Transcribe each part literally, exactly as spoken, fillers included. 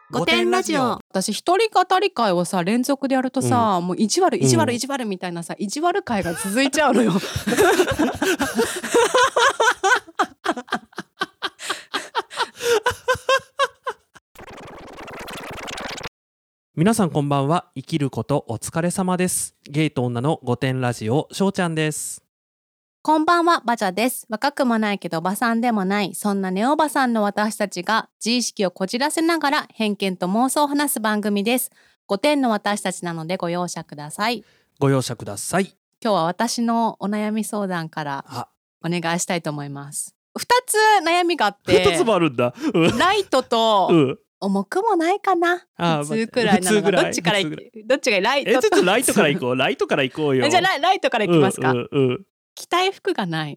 ごてんラジオ。私一人語り会をさ連続でやるとさ、うん、もう意地悪意地悪意地悪みたいなさ、意地悪会が続いちゃうのよ皆さんこんばんは。生きることお疲れ様です。ゲイと女のごてんラジオ、しょうちゃんです。 こんばんは、バジャです。若くもないけどおばさんでもない、そんなネオバさんの私たちが自意識をこじらせながら偏見と妄想を話す番組です。ごてんの私たちなのでご容赦ください。 ご容赦ください。 今日は私のお悩み相談からお願いしたいと思います。ふたつ悩みがあって、 ふたつもあるんだ、うん、 ライトと、うん重くもないかな。 あ普通くらいなのが、どっちからどっちがライトと。 え、ちょっとライトから行こう。ライトから行こうよ。 じゃあ ラ, ライトから行きますか。 うんうんうん、 着たい服がない。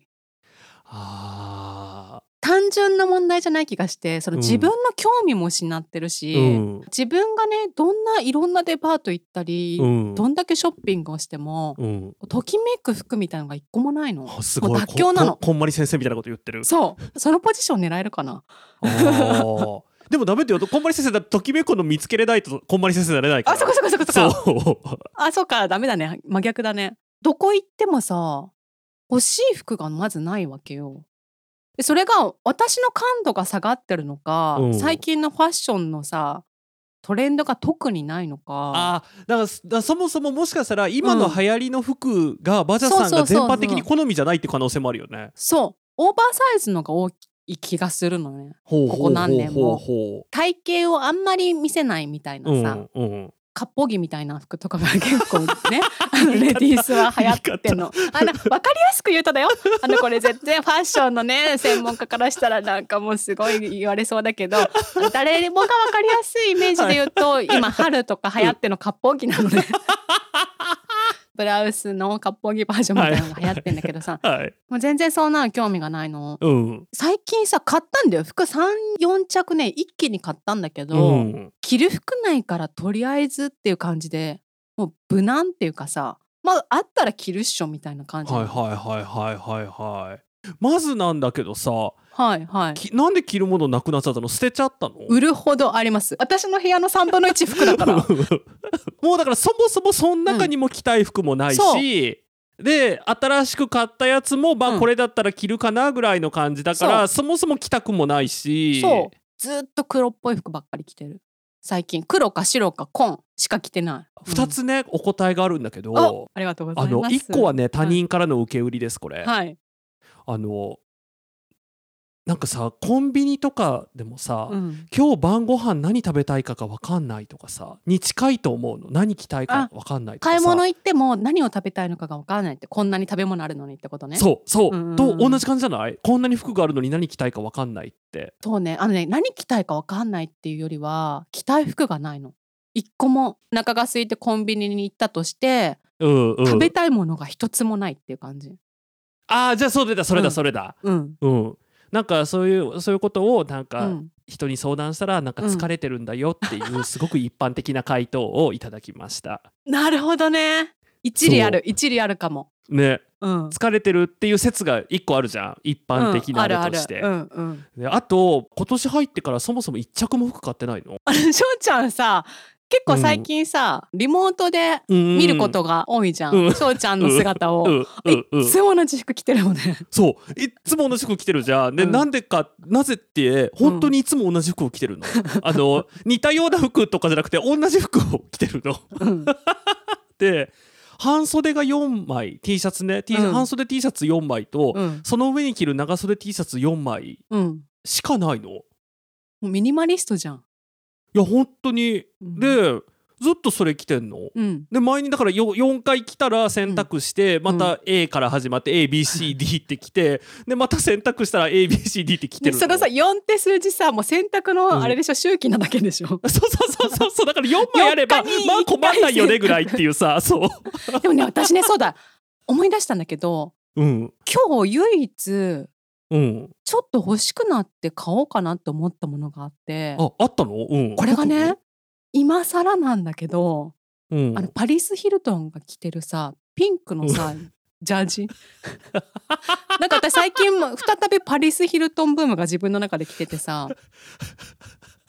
あ単純な問題じゃない気がして、その自分の興味も失ってるし、うん、自分がねどんないろんなデパート行ったり、うん、どんだけショッピングをしても、うん、ときめく服みたいなのが一個もないの。 すごい。 もう妥協なの。 こ, こんまり先生みたいなこと言ってる。 そうそのポジション狙えるかな。 あでもダメだよ。こんまり先生だとときめくの見つけれないとこんまり先生になれないから。 あ、そこそこそこそこ。そうあ、そうか、ダメだね。真逆だね。どこ行ってもさ、欲しい服がまずないわけよ。でそれが私の感度が下がってるのか、うん、最近のファッションのさトレンドが特にないのか。 あだからだからそもそももしかしたら今の流行りの服がバジャさんが全般的に好みじゃないって可能性もあるよね。 そうオーバーサイズのが大きい気がするのね。ここ何年も体型をあんまり見せないみたいなさ、うんうんかっぽ着みたいな服とかが結構ねあのレディースは流行ってんの。あの分かりやすく言うとだよ、あのこれ絶対ファッションのね専門家からしたらなんかもうすごい言われそうだけど、誰もが分かりやすいイメージで言うと、はい、今春とか流行ってのかっぽ着なのねブラウスのかっぽ着バージョンみたいなのが流行ってんだけどさ、はい、もう全然そんなの興味がないの、うん、最近さ買ったんだよ。服 さん,よん 着ね一気に買ったんだけど、うん、着る服ないからとりあえずっていう感じで、もう無難っていうかさ、まああったら着るっしょみたいな感じ。 はいはいはいはいはいはい。まずなんだけどさ、 はいはい、 なんで着るものなくなっちゃったの？捨てちゃったの？ 売るほどあります。私の部屋のさんぶんのいち服だからもうだからそもそもその中にも着たい服もないし、うん、で新しく買ったやつもまあこれだったら着るかなぐらいの感じだから、うん、そもそも着たくもないし、 そうずっと黒っぽい服ばっかり着てる最近。黒か白か紺しか着てない。 ふたつね、うん、お答えがあるんだけど、 あ, ありがとうございます。 あのいっこはね他人からの受け売りです。これ、 はい、 あのなんかさコンビニとかでもさ、うん、今日晩ご飯何食べたいかが分かんないとかさに近いと思うの。何着たいか分かんないとかさ、 買い物行っても何を食べたいのかが分からないって、こんなに食べ物あるのにってことね。 そうそう、うんうん、と同じ感じじゃない？こんなに服があるのに何着たいか分かんないって。 そうね、あのね何着たいか分かんないっていうよりは着たい服がないの。一個も。お腹が空いてコンビニに行ったとして、うんうん、食べたいものが一つもないっていう感じ。 ああじゃあそれだそれだそれだ、うんうん、なんかそういうそういうことをなんか人に相談したら、なんか疲れてるんだよっていうすごく一般的な回答をいただきました。 なるほどね。一理ある一理あるかもね、うん、疲れてるっていう説が一個あるじゃん、一般的なあれとして。 うん、あるある、うんうん、 であと今年入ってからそもそも一着も服買ってないの。 あのしょうちゃんさ結構最近さ、うん、リモートで見ることが多いじゃん、うん、しょうちゃんの姿を、うんうん、いつも同じ服着てるよね。 そういつも同じ服着てるじゃん。で、うん、なんでかなぜって本当にいつも同じ服を着てるの、うん、あの似たような服とかじゃなくて同じ服を着てるの、うん、で半袖がよんまい T シャツね、T うん、半袖 T シャツよんまいと、うん、その上に着る長袖 T シャツよんまいしかないの、うん、もうミニマリストじゃん。 いや本当に、うん、でずっとそれ着てんの、うん、で前にだから よ, よんかい着たら選択して、うん、また A から始まって エービーシーディー って着てでまた選択したら エービーシーディー って着てるの。 そのさよんって数字さもう選択のあれでしょ、うん、周期なだけでしょ。そうそうそうそうそうだからよんまいあればまあ困んないよねぐらいっていうさ。そうでもね私ねそうだ思い出したんだけど、うん、今日唯一うん、ちょっと欲しくなって買おうかなって思ったものがあって。 あ、あったの？うん、 これがね今更なんだけど、うん、あのパリス・ヒルトンが着てるさピンクのさ、うん、ジャージなんか私最近再びパリス・ヒルトンブームが自分の中で来ててさ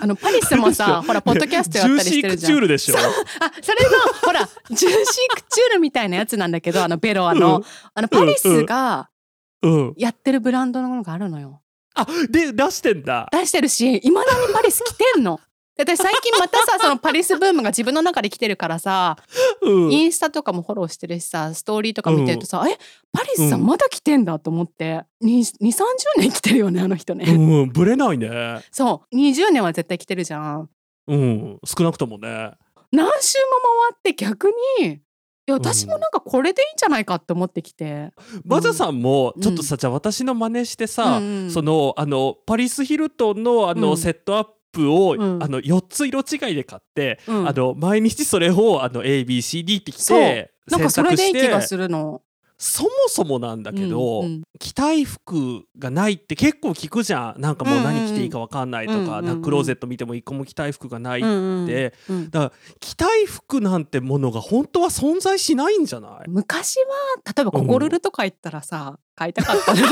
あのパリスもさほらポッドキャストやったりしてるじゃん。 ジューシークチュールでしょ。 あそれのほらジューシークチュールみたいなやつなんだけど、あのベロアの、うん、あのパリスがやってるブランドのものがあるのよ。 あで出してんだ。 出してるし、いまだにパリス着てんの。で私最近またさそのパリスブームが自分の中で来てるからさ、うん、インスタとかもフォローしてるしさ、ストーリーとか見てるとさ、うん、えパリスさんまだ着てんだと思って、にじゅう、さんじゅうねん着てるよねあの人ね。 うんブレないね。 そうにじゅうねんは絶対着てるじゃん。 うん少なくともね。 何周も回って逆にいや私もなんかこれでいいんじゃないかって思ってきて、 バザさんもちょっとさ、うん、じゃあ私の真似してさ、うんうん、そのあのパリス・ヒルトンのあの、うん、セットアップを、うん、あのよっつ色違いで買って、うん、あの毎日それをあの エービーシーディー ってきてなんかそれでいい気がするの。 そもそもなんだけど、うんうん、着たい服がないって結構聞くじゃん。なんかもう何着ていいか分かんないとか、うんうん、なんかクローゼット見ても一個も着たい服がないって、うんうんうん、だから着たい服なんてものが本当は存在しないんじゃない？ 昔は例えばココルルとか言ったらさ、うん、買いたかった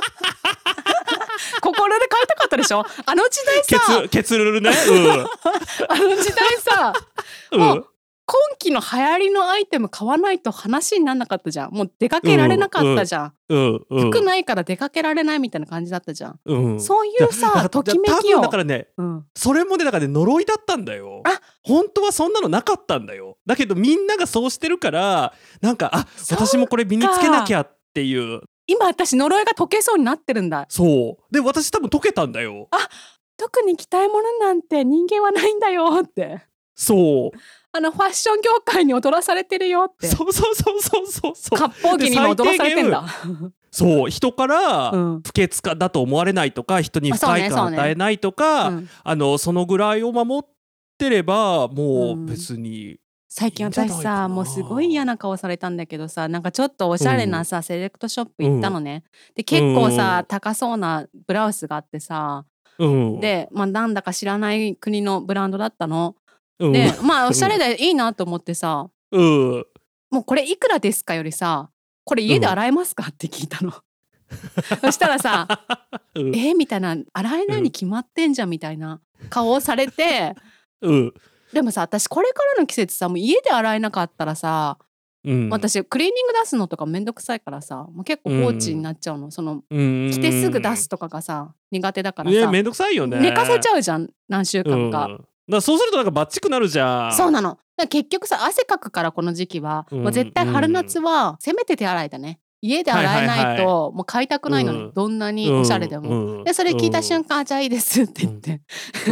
ココルル買いたかったでしょあの時代さ。 ケツケツルルね、うん、 あの時代さ、うん、もう今期の流行りのアイテム買わないと話にならなかったじゃん。もう出かけられなかったじゃん、うんうんうん、服ないから出かけられないみたいな感じだったじゃん、うん、そういうさときめきをだからね、うん、それもねだからね呪いだったんだよ。あ本当はそんなのなかったんだよ。だけどみんながそうしてるからなんかあ私もこれ身につけなきゃっていう。 今私呪いが解けそうになってるんだ。 そうで私多分解けたんだよ。 あ特に着たいものなんて人間はないんだよって。 そうあのファッション業界に踊らされてるよって。 そうそうそうそうそうそう割烹着にも踊らされてんだ。 そう人から不潔かだと思われないとか、人に不快感を与えないとか、 そ,、ねそ, ね、あのそのぐらいを守ってればもう別に、うん、 最近私さもうすごい嫌な顔されたんだけどさ、なんかちょっとおしゃれなさ、うん、セレクトショップ行ったのね、うん、で結構さ、うん、高そうなブラウスがあってさ、うん、で、まあ、なんだか知らない国のブランドだったの、うん、でまあおしゃれでいいなと思ってさ、うん、もうこれいくらですかよりさこれ家で洗えますかって聞いたの、そしたらさ、うん、えー、みたいな洗えないに決まってんじゃんみたいな顔をされて、うん、でもさ私これからの季節さもう家で洗えなかったらさ、うん、私クリーニング出すのとかめんどくさいからさもう結構放置になっちゃうの、うん、その着てすぐ出すとかがさ苦手だからさ、 めんどくさいよね。 寝かせちゃうじゃん何週間か、うん、だからそうするとなんかバッチくなるじゃん。 そうなの。だから結局さ汗かくからこの時期は、うん、もう絶対春夏はせめて手洗いだね。家で洗えないともう買いたくないのに、うん、どんなにおしゃれでも、うん、でそれ聞いた瞬間、うん、じゃあいいですって言って、うん、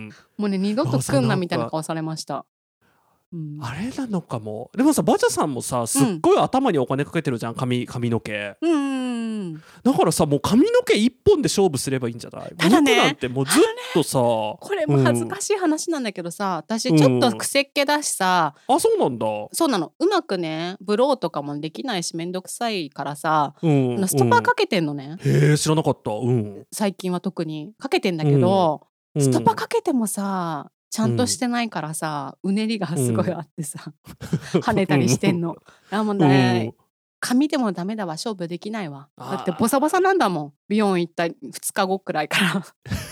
もうね二度と来んなみたいな顔されました。うん、あれなのかも。でもさバチャさんもさすっごい頭にお金かけてるじゃん、髪, 髪の毛、うん、だからさもう髪の毛一本で勝負すればいいんじゃない？ ただね、 僕なんてもうずっとさ、ね、 これも恥ずかしい話なんだけどさ、うん、私ちょっと癖っ気だしさ、 うん、あそうなんだ。 そうなの。うまくねブローとかもできないしめんどくさいからさ、うん、ストッパーかけてんのね、 うん、へえ知らなかった、うん、 最近は特にかけてんだけど、うん、ストッパーかけてもさちゃんとしてないからさ、うん、うねりがすごいあってさ、うん、跳ねたりしてんの。あもうね、うん、髪でもダメだわ勝負できないわ。だってボサボサなんだもん美容院行ったふつかごくらいから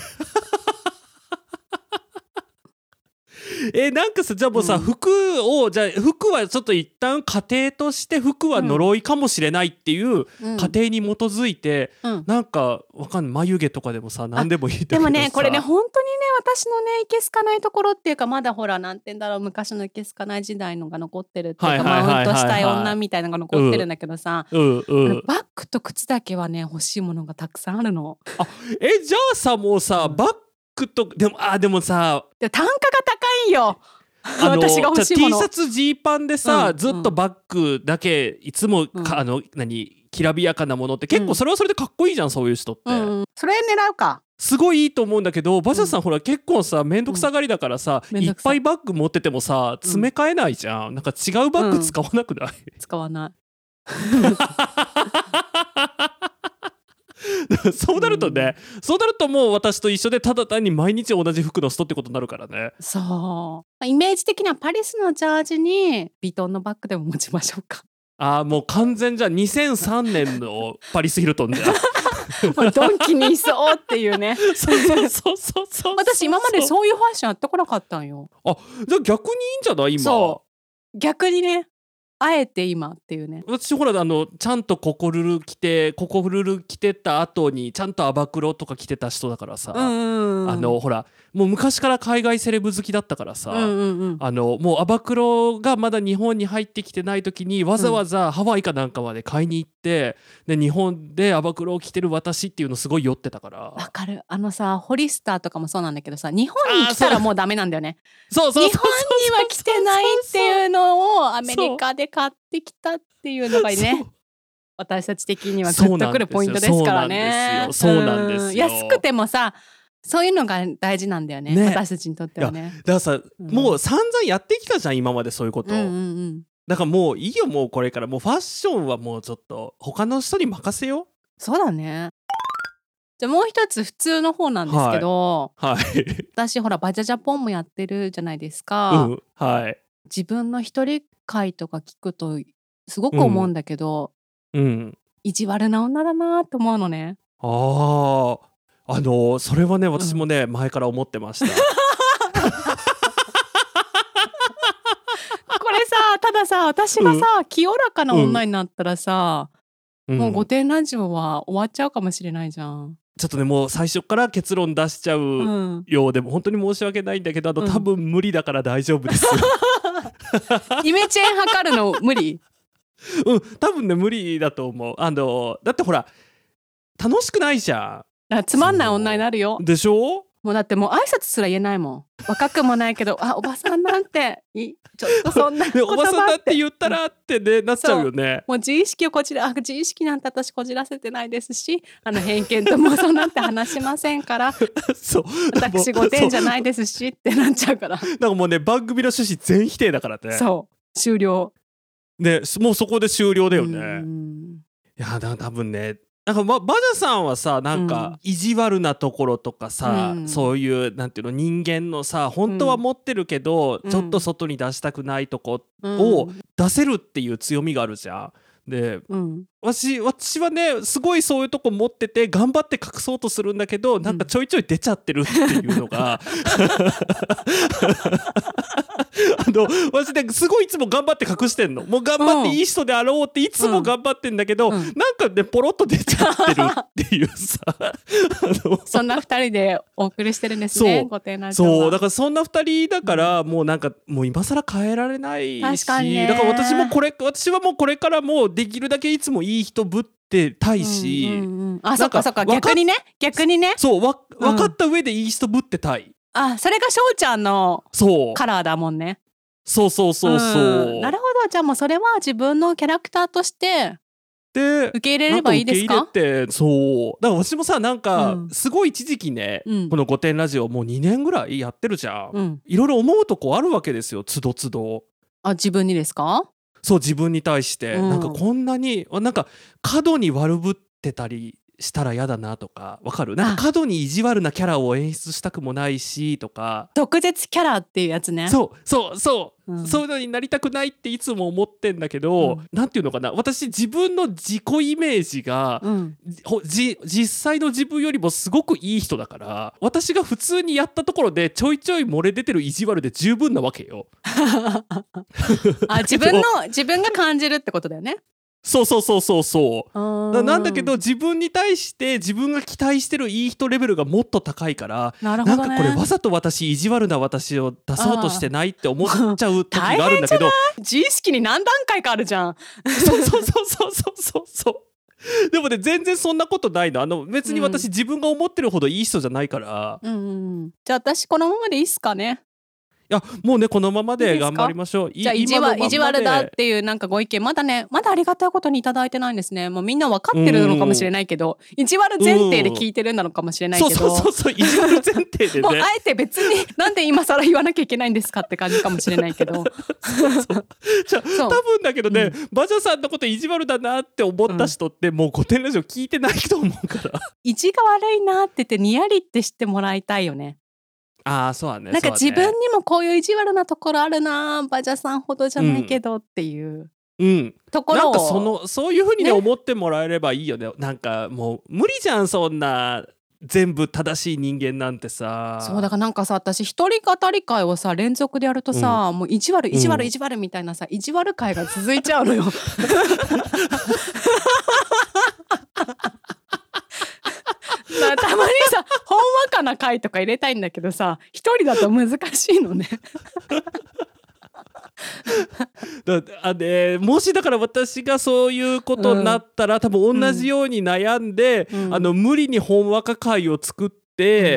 えなんかさじゃあもうさ、うん、服をじゃあ服はちょっと一旦家庭として服は呪いかもしれないっていう過程に基づいて、うん、なんかわかんない眉毛とかでもさ何でもいいんだけどさ、 でもねこれね本当にね私のねいけすかないところっていうかまだほらなんて言うんだろう昔のいけすかない時代のが残ってるっていうかマウントしたい女みたいなのが残ってるんだけどさ、うんうん、バッグと靴だけはね欲しいものがたくさんあるの。 あえじゃあさもうさ、うん、バッグとでもあでもさで単価が高いんよあの私が欲しいもの T シャツジーパンでさ、うん、ずっとバッグだけいつも、うん、あの何きらびやかなものって結構それはそれでかっこいいじゃん、うん、そういう人って、うん、 それ狙うかすごいいいと思うんだけどバジャさん、うん、ほら結構さめんどくさがりだからさ、うん、いっぱいバッグ持っててもさ詰め替えないじゃん、うん、なんか違うバッグ使わなくない？うん、 使わないそうなるとね、うん、そうなるともう私と一緒でただ単に毎日同じ服の人ってことになるからね。 そうイメージ的にはパリスのジャージにビトンのバッグでも持ちましょうか。 あーもう完全じゃにせんさんねんのパリス・ヒルトンじゃんもうドンキにいそうっていうねそうそうそうそうそう私今までそういうファッションやってこなかったんよ。 あ、じゃあ逆にいいんじゃない今。 そう逆にね、あえて今っていうね。 私ほらあのちゃんとココルル着てココルル着てた後にちゃんとアバクロとか着てた人だからさ、 うんうんうん、 あのほらもう昔から海外セレブ好きだったからさ、 うんうんうん、 あのもうアバクロがまだ日本に入ってきてない時にわざわざハワイかなんかまで買いに行って、で日本でアバクロを着てる私っていうのすごい酔ってたから。わかる。あのさホリスターとかもそうなんだけどさ、日本に来たらもうダメなんだよね。 そうそうそうそう日本には来てないっていうのをアメリカで買ってきたっていうのがね、私たち的にはグッとくるポイントですからね。 そうなんですよ。 安くてもさそういうのが大事なんだよ ね, ね私たちにとってはね。 だからさ、うん、もう散々やってきたじゃん今までそういうこと、うんうんうん、だからもういいよ、もうこれからもうファッションはもうちょっと他の人に任せよう。 そうだね。じゃあもう一つ普通の方なんですけど、 はいはい、 私ほらバジャジャポンもやってるじゃないですか、 うんはい、自分の一人会とか聞くとすごく思うんだけど、うんうん、意地悪な女だなと思うのね。 あああのー、それはね私もね、うん、前から思ってましたこれさたださ私がさ、うん、清らかな女になったらさ、うん、もう御殿ラジオは終わっちゃうかもしれないじゃん。 ちょっとねもう最初から結論出しちゃうようで、うん、本当に申し訳ないんだけどあの、うん、多分無理だから大丈夫ですイメチェン測るの無理うん多分ね無理だと思う。あのだってほら楽しくないじゃん。 つまんない女になるよ。 でしょ。 もうだってもう挨拶すら言えないもん。若くもないけどあおばさんなんていちょっとそんな言葉っておばさんだって言ったらってねなっちゃうよね。 もう自意識をこちらあ自意識なんて私こじらせてないですしあの偏見と妄想なんて話しませんからそう私ごてんじゃないですしってなっちゃうから。 だからもうね番組の趣旨全否定だからね。 そう終了ねもうそこで終了だよね。いやだ多分ねなんか、ま、バジャさんはさなんか意地悪なところとかさ、うん、そういうなんていうの人間のさ本当は持ってるけど、うん、ちょっと外に出したくないとこを出せるっていう強みがあるじゃん。で、うん、私, 私はねすごいそういうとこ持ってて頑張って隠そうとするんだけどなんかちょいちょい出ちゃってるっていうのが、うん、あの私ねすごいいつも頑張って隠してんの。もう頑張っていい人であろうっていつも頑張ってんだけど、うん、なんかねポロッと出ちゃってるっていうさあのそんなふたりでお送りしてるんですね。御殿ラジオはそうだからそんなふたりだから、うん、もうなんかもう今更変えられないし確かにね。 だから私もこれ私はもうこれからもうできるだけいつもいい人ぶってたいし、うんうんうん、 あそっかそっか逆にね逆にねそうわ分かった上でいい人ぶってたい、うん、 あそれがしょうちゃんのカラーだもんね。 そうそうそうそう、うん、 なるほど。じゃあもうそれは自分のキャラクターとしてで受け入れればいいですか。 受け入れてそうだから私もさなんかすごい一時期ね、うん、この御殿ラジオもうにねんぐらいやってるじゃん、うん、いろいろ思うとこあるわけですよつどつど。 あ自分にですか。 そう自分に対して、うん、なんかこんなになんか過度に悪ぶってたりしたら嫌だなとかわかる。なんか過度に意地悪なキャラを演出したくもないしとか毒舌キャラっていうやつね。 そうそうそう、うん、そういうのになりたくないっていつも思ってんだけど、うん、なんていうのかな私自分の自己イメージが、うん、じ実際の自分よりもすごくいい人だから私が普通にやったところでちょいちょい漏れ出てる意地悪で十分なわけよあ自分の自分が感じるってことだよね。 そうそうそうそうそうなんだけど自分に対して自分が期待してるいい人レベルがもっと高いからなるほど、ね、なんかこれわざと私意地悪な私を出そうとしてないって思っちゃう時があるんだけど自意識に何段階かあるじゃんそうそうそうそうそうそうでもね全然そんなことないの。あの別に私、うん、自分が思ってるほどいい人じゃないから、 うんうん、じゃあ私このままでいいっすかね。 いやもうねこのままで頑張りましょう。いいじゃあ意地悪、意地悪だっていうなんかご意見まだねまだありがたいことにいただいてないんですね。もうみんな分かってるのかもしれないけど意地悪前提で聞いてるんだのかもしれないけどそうそうそうそう意地悪前提でねもうあえて別になんで今更言わなきゃいけないんですかって感じかもしれないけどそうそうじゃあ多分だけどね、うん、バジャさんのこと意地悪だなって思った人って、うん、もう御殿ラジオ聞いてないと思うから意地が悪いなって言ってニヤリって知ってもらいたいよね。 あーそうだね。 なんか自分にもこういう意地悪なところあるなバジャさんほどじゃないけどっていう、 うんうん、 ところをなんかそのそういう風にね、ね思ってもらえればいいよね。なんかもう無理じゃん、そんな全部正しい人間なんてさ。 そうだからなんかさ、私一人語り会をさ連続でやるとさ、うん、もう意地悪意地悪意地悪みたいなさ、意地悪会が続いちゃうのよ。たまにさ、ほんわかな回とか入れたいんだけどさ、一人だと難しいのね。 だあでもしだから私がそういうことになったら、うん、多分同じように悩んで、うん、あの無理にほんわか会を作って、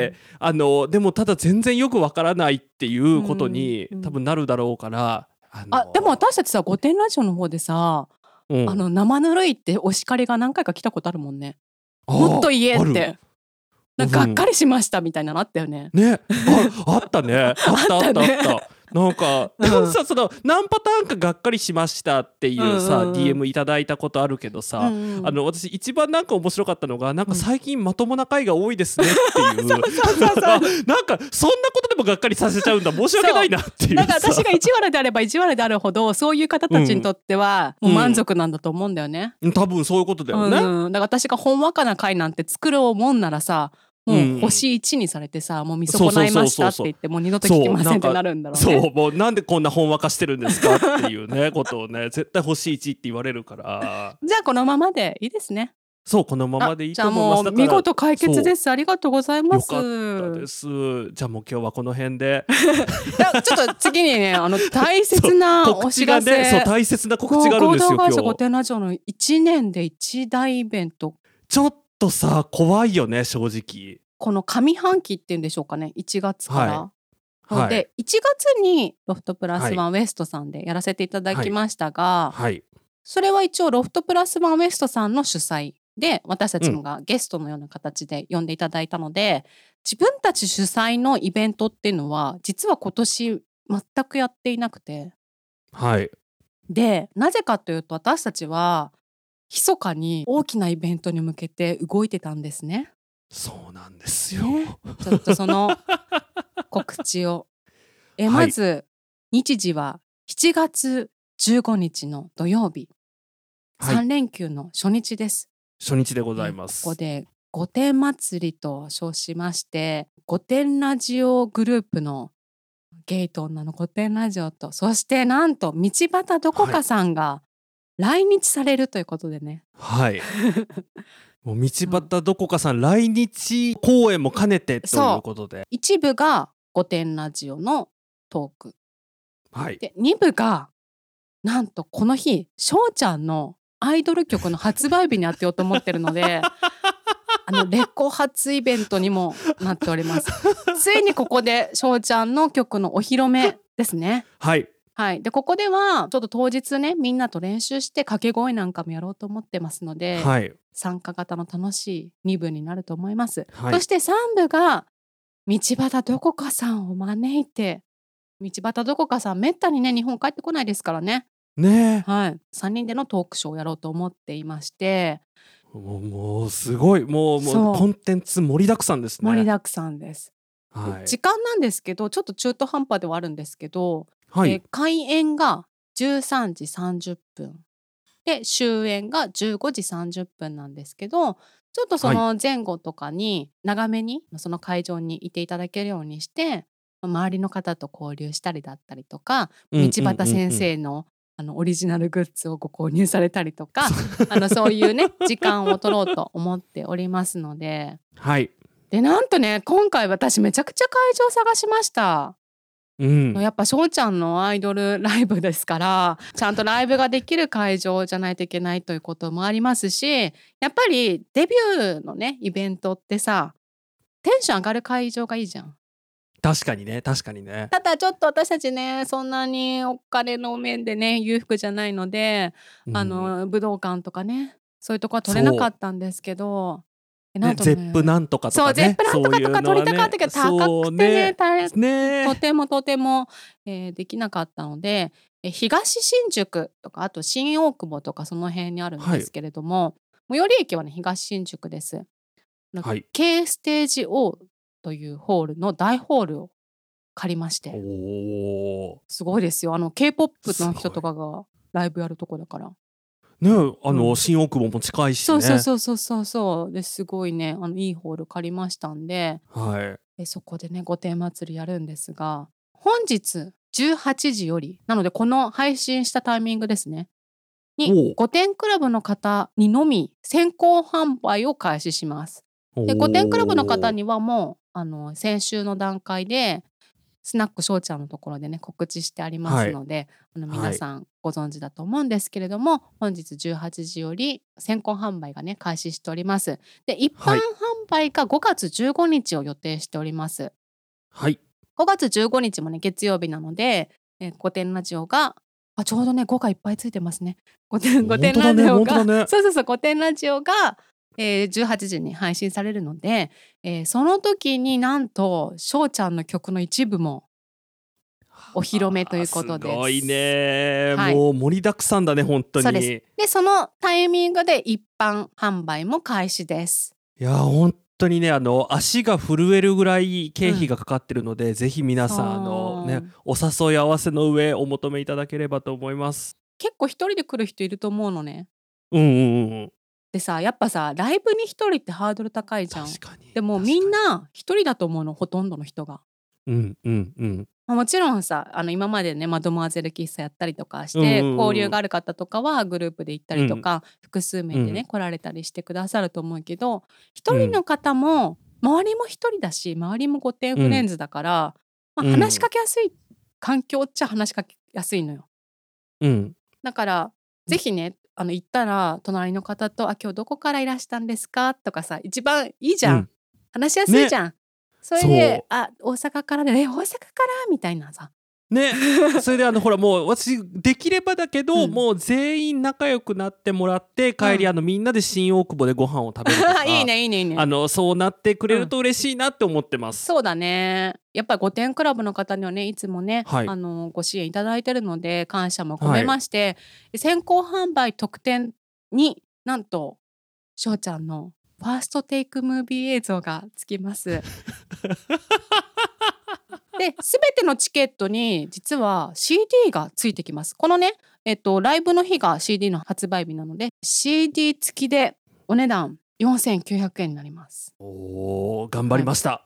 うん、あのでもただ全然よくわからないっていうことに、多分なるだろうから、 あのあでも私たちさ、御殿ラジオの方でさ、うん、あの生ぬるいってお叱りが何回か来たことあるもんね。もっと言えってなんかがっかりしましたみたいなのあったよね。 ね、あ、あったね。あったあったあった。なんか、でもさ、その何パターンかがっかりしましたっていうさ、うんうんうん、ディーエム いただいたことあるけどさ、うんうん、あの私一番なんか面白かったのが、なんか最近まともな回が多いですねっていう、なんかそんなことでもがっかりさせちゃうんだ、申し訳ないなっていう。 なんか私が意地悪であれば意地悪であるほど、そういう方たちにとってはもう満足なんだと思うんだよね。 うん、多分そういうことだよね。 うんうん、だから私がほんわかな回なんて作ろうもんならさ、もう星いちにされてさ、もう見損ないましたって言ってもう二度と聞きませんってなるんだろうね。 そう、もうなんでこんなほんわかしてるんですかっていうねことをね、絶対星いちって言われるから。 じゃあこのままでいいですね。 そう、このままでいいと思います。 じゃあもう見事解決です。ありがとうございます。 よかったです。じゃあもう今日はこの辺で。 ちょっと次にね、あの大切なお知らせ、 告知がね、そう大切な告知があるんですよ。 合同会社御殿ラジオのいちねんで一大イベント。 ちょっとさ怖いよね、正直。 この上半期っていうんでしょうかね、いちがつから。 はい、 でいちがつにロフトプラスワンウエストさんでやらせていただきましたが、 はいはい、 それは一応ロフトプラスワンウエストさんの主催で、私たちがゲストのような形で呼んでいただいたので、うん、自分たち主催のイベントっていうのは実は今年全くやっていなくて、 はい、 でなぜかというと、私たちは密かに大きなイベントに向けて動いてたんですね。 そうなんですよ、 ね、ちょっとその告知をえまず、はい、日時はしちがつじゅうごにちの土曜日、はい、さん連休の初日です。 初日でございます。 ここで御殿祭りと称しまして、御殿ラジオグループのゲイと女の御殿ラジオと、そしてなんと道端どこかさんが来日されるということでね。 はいもう道端どこかさん来日公演も兼ねてということで、 一部が御殿ラジオのトーク、 はい、 でに部がなんとこの日翔ちゃんのアイドル曲の発売日に当てようと思ってるのであのレコ発イベントにもなっております。ついにここで翔ちゃんの曲のお披露目ですね。 はいはい、でここではちょっと当日ね、みんなと練習して掛け声なんかもやろうと思ってますので、 はい、 参加型の楽しいに部になると思います。 はい、 そしてさん部が道端どこかさんを招いて、道端どこかさんめったにね日本帰ってこないですからね。 ね、 はい、さんにんでのトークショーをやろうと思っていまして、 もう、もうすごいもう、もうコンテンツ盛りだくさんですね。 盛りだくさんです。はい、時間なんですけどちょっと中途半端ではあるんですけど、はい、えー、開演がじゅうさんじさんじゅっぷんで終演がじゅうごじさんじゅっぷんなんですけど、ちょっとその前後とかに長めにその会場にいていただけるようにして、周りの方と交流したりだったりとか、道端先生のあのオリジナルグッズをご購入されたりとかあのそういうね時間を取ろうと思っておりますので、 はい、 でなんとね今回私めちゃくちゃ会場探しました。うん、やっぱ翔ちゃんのアイドルライブですから、ちゃんとライブができる会場じゃないといけないということもありますし、やっぱりデビューのねイベントってさ、テンション上がる会場がいいじゃん。 確かにね、確かにね。 ただちょっと私たちねそんなにお金の面でね裕福じゃないので、うん、あの武道館とかねそういうとこは取れなかったんですけど、 ね、ゼップなんとかとかね、 そうゼップなんとかとか取りたかったけど、高くてね、 ねとてもとても、えー、できなかったので、え東新宿とかあと新大久保とかその辺にあるんですけれども、はい、最寄り駅はね東新宿です。はい、K ステージ O というホールの大ホールを借りまして、 おすごいですよ。あの K-ポップ の人とかがライブやるとこだからね、あの、 うん新大久保も近いしそうそうね。 そうそうそうそうですごいねあのいいホール借りましたんではい。 でそこでね御殿祭りやるんですが本日じゅうはちじよりなのでこの配信したタイミングですねにおう御殿クラブの方にのみ先行販売を開始します。で御殿クラブの方おーにはもうあの先週の段階でスナックしょうちゃんのところでね告知してありまはいすのであのはい皆さんご存知だと思うんですけれども本日じゅうはちじより先行販売がね開始しております。で一般はい販売がごがつじゅうごにちを予定しております。 はいごがつじゅうごにちもね月曜日なので、えー、御殿ラジオがあちょうどねごがいっぱいついてますね。御殿御殿本当だねラジオが、 本当だねそうそうそう御殿ラジオが、えー、じゅうはちじに配信されるので、えー、その時になんとしょうちゃんの曲の一部もお披露目ということです。 すごいね、 はいもう盛りだくさんだね本当に。 そうです。でそのタイミングで一般販売も開始です。 いや本当にねあの足が震えるぐらい経費がかかってるので、うん、ぜひ皆さんあのねお誘い合わせの上お求めいただければと思います。 結構一人で来る人いると思うのね。 うんうんうんうん。 でさやっぱさライブに一人ってハードル高いじゃん。 確かに。 でもみんな一人だと思うのほとんどの人が。 うんうんうん。 もちろんさあの今までねマドモアゼル喫茶やったりとかして、 うんうんうん、 交流がある方とかはグループで行ったりとか、うん、複数名でね、うん、来られたりしてくださると思うけど一人の方も、うん、周りも一人だし周りも御殿フレンズだから、うんまあ、話しかけやすい環境っちゃ話しかけやすいのよ。 うん、 だからぜひねあの行ったら隣の方と「あ今日どこからいらしたんですか?」とかさ一番いいじゃん、うん、話しやすいじゃん。ねそれで「あ大阪からでえ大阪から?」みたいなさねそれであのほらもう私できればだけど、うん、もう全員仲良くなってもらって帰り、うん、あのみんなで新大久保でご飯を食べるとかいいねいいねいいねあのそうなってくれると嬉しいなって思ってます、 うん、そうだねやっぱり御殿クラブの方にはねいつもね、 はい、 あのご支援いただいてるので感謝も込めまして、はい、先行販売特典になんとしょうちゃんのファーストテイクムービー映像がつきますで、すべてのチケットに実は シーディー がついてきます。このね、えっと、ライブの日が シーディー の発売日なので シーディー 付きでお値段よんせんきゅうひゃくえんになります。 おー、頑張りました、はい、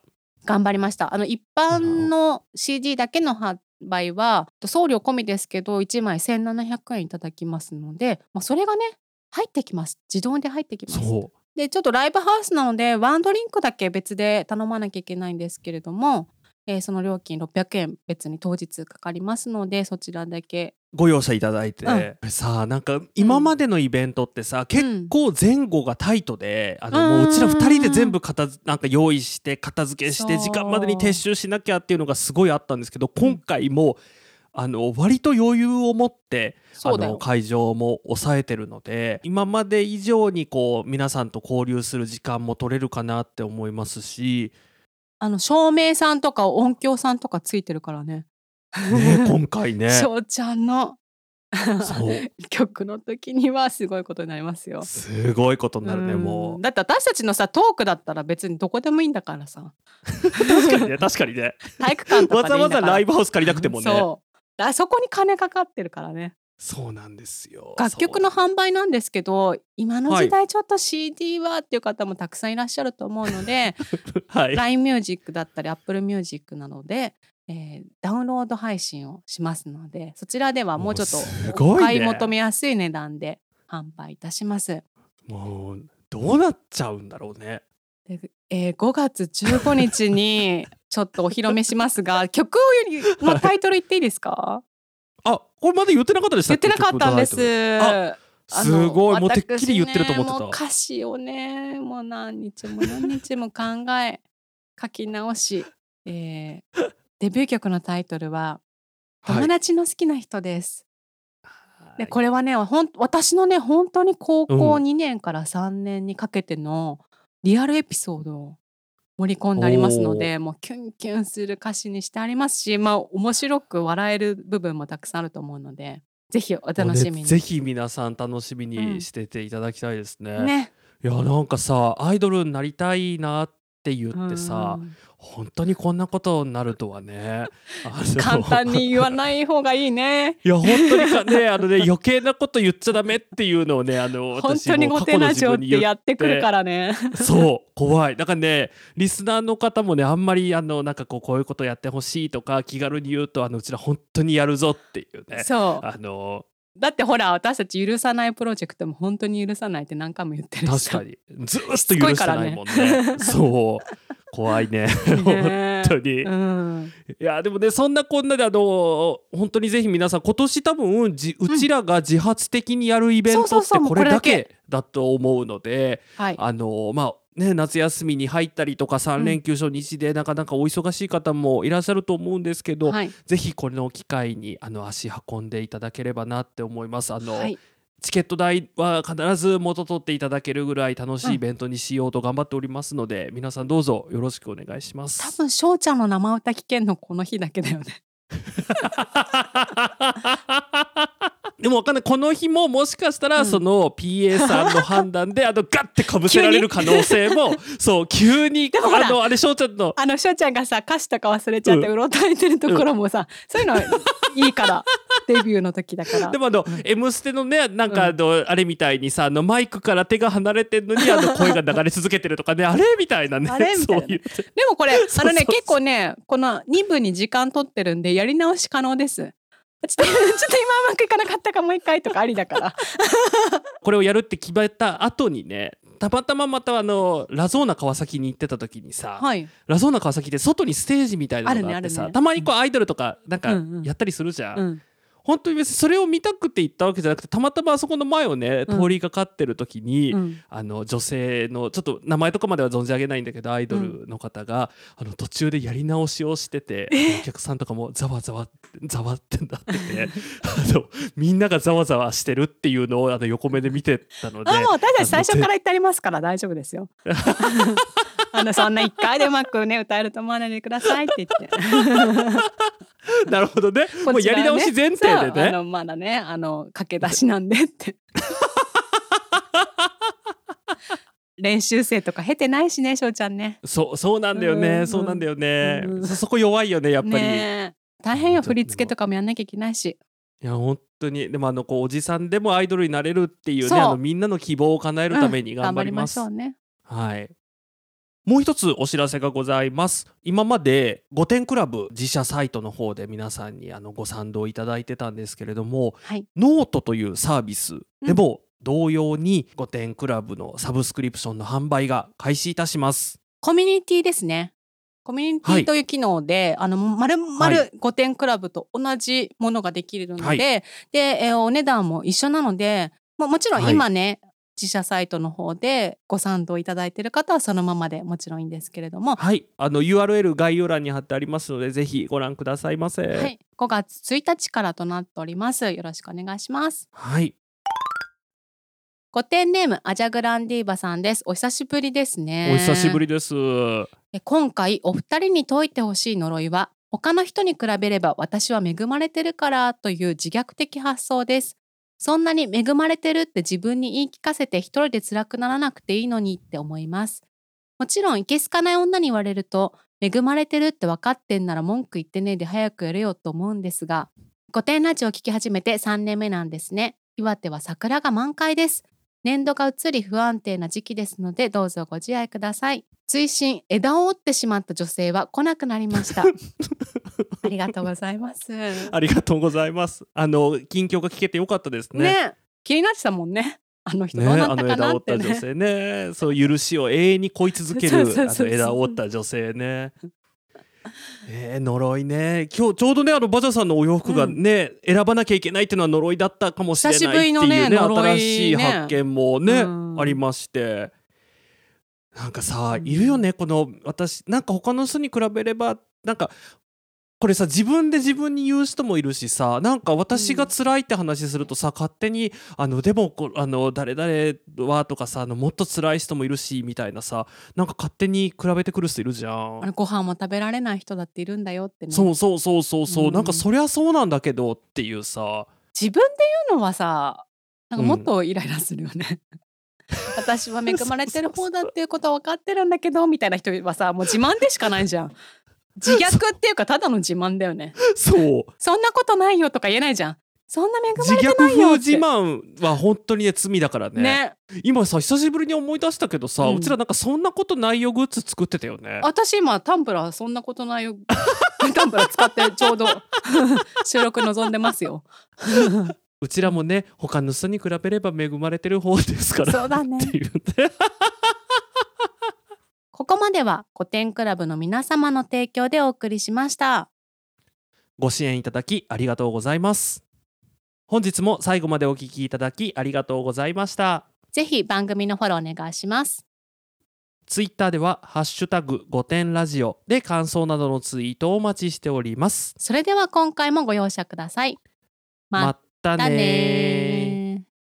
頑張りました。あの一般の シーディー だけの発売は送料込みですけどいちまいせんななひゃくえんいただきますので、まあ、それがね入ってきます。自動で入ってきます。 そうでちょっとライブハウスなのでワンドリンクだけ別で頼まなきゃいけないんですけれども、えー、その料金ろっぴゃくえん別に当日かかりますのでそちらだけご容赦いただいて、うん、さあなんか今までのイベントってさ、うん、結構前後がタイトで、うん、あのもううちらふたりで全部片なんか用意して片付けして時間までに撤収しなきゃっていうのがすごいあったんですけど、今回もあの割と余裕を持ってあの会場も抑えてるので今まで以上にこう皆さんと交流する時間も取れるかなって思いますし、 あの照明さんとか音響さんとかついてるからね。 ね今回ねしょうちゃんのそう曲の時にはすごいことになりますよ。 すごいことになるね。もうだって私たちのさトークだったら別にどこでもいいんだからさ確かにね確かにね体育館とかでいいんだからわざわざライブハウス借りなくてもね。 そうあそこに金かかってるからね。 そうなんですよ。 楽曲の販売なんですけど今の時代ちょっと シーディー はっていう方もたくさんいらっしゃると思うので、はい、ライン Music だったり Apple Music などで、えー、ダウンロード配信をしますのでそちらではもうちょっとお買い求めやすい値段で販売いたします。 もうどうなっちゃうんだろうね。 で、えー、ごがつじゅうごにちにちょっとお披露目しますが曲のタイトル言っていいですか？ あ、これまだ言ってなかったでしたっけ？ 言ってなかったんです。 あ、すごいもうてっきり言ってると思ってた。 もう歌詞をねもう何日も何日も考え書き直し、えー、デビュー曲のタイトルは「友達の好きな人」です。はい、でこれはねほん私のね本当に高校にねんからさんねんにかけてのリアルエピソードを盛り込んでありますのでもうキュンキュンする歌詞にしてありますし、まあ面白く笑える部分もたくさんあると思うのでぜひお楽しみに、 ね、ぜひ皆さん楽しみにしてていただきたいですね。 うん、ねいやなんかさアイドルになりたいなっって言ってさ、 うん本当にこんなことになるとはね。あの簡単に言わない方がいいね。 いや本当にかねあのね余計なこと言っちゃダメっていうのをねあの本当に私も過去御殿ラジオっの自分に言っててやってくるからね。 そう怖いだからねリスナーの方もねあんまりあのなんかこうこういうことやってほしいとか気軽に言うとあのうちら本当にやるぞっていうねそうあのだってほら私たち許さないプロジェクトも本当に許さないって何回も言ってるしさ。 確かにずっと許してないもんね。そう怖いね本当に、 うん、 いやでもねそんなこんなであの本当にぜひ皆さん今年多分じうちらが自発的にやるイベントってこれだけだと思うので、 はいあのまあね、夏休みに入ったりとかさん連休初日でなかなかお忙しい方もいらっしゃると思うんですけど、 はい、 ぜひこれの機会にあの足運んでいただければなって思います。あの、 はいチケット代は必ず元取っていただけるぐらい楽しいイベントにしようと頑張っておりますので、うん、皆さんどうぞよろしくお願いします。 多分翔ちゃんの生歌聞けんのこの日だけだよね。 でもわかんないこの日ももしかしたらその ピーエー さんの判断であのガッてかぶせられる可能性もそう急にでもほらあのあれ翔ちゃんのあの翔ちゃんがさ歌詞とか忘れちゃってうろたえてるところもさ、うん、そういうのいいからデビューの時だからでもあの「M ステ」のねなんかあのあれみたいにさあのマイクから手が離れてんのにあの声が流れ続けてるとかねあれみたいなねあれみたいなねでもこれあのね結構ねこのに部に時間取ってるんでやり直し可能です。ちょっと、ちょっと今うまくいかなかったかもう一回とかありだからこれをやるって決めた後にねたまたままたあのラゾーナ川崎に行ってた時にさ、はい、ラゾーナ川崎って外にステージみたいなのがあってさ、ねね、たまにこうアイドルとかなんかやったりするじゃん、うんうん本当に別にそれを見たくて行ったわけじゃなくてたまたまあそこの前をね通りがかってる時に、うん、あの女性のちょっと名前とかまでは存じ上げないんだけどアイドルの方が、うん、あの途中でやり直しをしててお客さんとかもざわざわざわってなっててあのみんながざわざわしてるっていうのをあの横目で見てたのであもう私たち最初から言ってありますから大丈夫ですよあのそんないっかいでうまくね歌えると思わないでくださいって言ってなるほどね。もうやり直し前提でね。 あのまだねあの駆け出しなんでって練習生とか経てないしね翔ちゃんね。 そうそうなんだよね、うんうん、そうなんだよね、うん、そ, そこ弱いよねやっぱり、 ね、大変よ振り付けとかもやんなきゃいけないし。 いや本当にでもあのこうおじさんでもアイドルになれるっていうねあのみんなの希望を叶えるために頑張ります、 うん、頑張りましょうね。 はいもう一つお知らせがございます。今までごてんクラブ自社サイトの方で皆さんにあのご賛同いただいてたんですけれども、はい、ノートというサービスでも同様にごてんクラブのサブスクリプションの販売が開始いたします。 コミュニティですね。コミュニティという機能で、はい、あの丸々ごてんクラブと同じものができるので、はい、で、えー、お値段も一緒なのでも, もちろん今ね、はい自社サイトの方でご賛同いただいている方はそのままでもちろんいいんですけれども、 はいあの ユーアールエル 概要欄に貼ってありますのでぜひご覧くださいませ。 はいごがつついたちからとなっております。よろしくお願いします。 はいごてんネームアジャグランディーバさんです。お久しぶりですね。 お久しぶりです。 今回お二人に解いてほしい呪いは他の人に比べれば私は恵まれてるからという自虐的発想です。そんなに恵まれてるって自分に言い聞かせて一人で辛くならなくていいのにって思います。もちろんいけすかない女に言われると恵まれてるって分かってんなら文句言ってねえで早くやれよと思うんですが、ごてんラジオを聞き始めてさんねんめなんですね。岩手は桜が満開です。年度が移り不安定な時期ですのでどうぞご自愛ください。追伸枝を折ってしまった女性は来なくなりましたありがとうございます。 ありがとうございます。あの近況が聞けてよかったですね。 ね気になってたもんね。あの人どうなったかなってね。 ねあの枝を折った女性ね。そう許しを永遠に乞い続けるあの枝を折った女性ね。えー、呪いね。今日ちょうどねあのバジャさんのお洋服がね、うん、選ばなきゃいけないっていうのは呪いだったかもしれないっていうね、久しぶりのね新しい発見もね、うん、ありまして。なんかさ、いるよねこの私なんか他の人に比べればなんかこれさ自分で自分に言う人もいるしさなんか私が辛いって話するとさ、うん、勝手にあのでもこあの誰々はとかさあのもっと辛い人もいるしみたいなさなんか勝手に比べてくる人いるじゃん。 あれご飯も食べられない人だっているんだよってね。 そうそうそうそうそう、うん、なんかそりゃそうなんだけどっていうさ自分で言うのはさなんかもっとイライラするよね、 私は恵まれてる方だっていうことは分かってるんだけどみたいな人はさ、もう自慢でしかないじゃん。自虐っていうかただの自慢だよね。 そうそんなことないよとか言えないじゃん。そんな恵ま自れて虐ないよって。 風自慢は本当にね罪だからね。 ね、 今さ久しぶりに思い出したけどさ、 うんうちらなんかそんなことないよグッズ作ってたよね。 私今タンブラーそんなことないよタンブラー使ってちょうど収録望んでますよ。 うちらもね他の人に比べれば恵まれてる方ですからそうだねっていうねここまでは古典クラブの皆様の提供でお送りしました。 ご支援いただきありがとうございます。本日も最後までお聞きいただきありがとうございました。 ぜひ番組のフォローお願いします。 ツイッターではハッシュタグごてんラジオで感想などのツイートをお待ちしております。 それでは今回もご容赦ください。 またねー。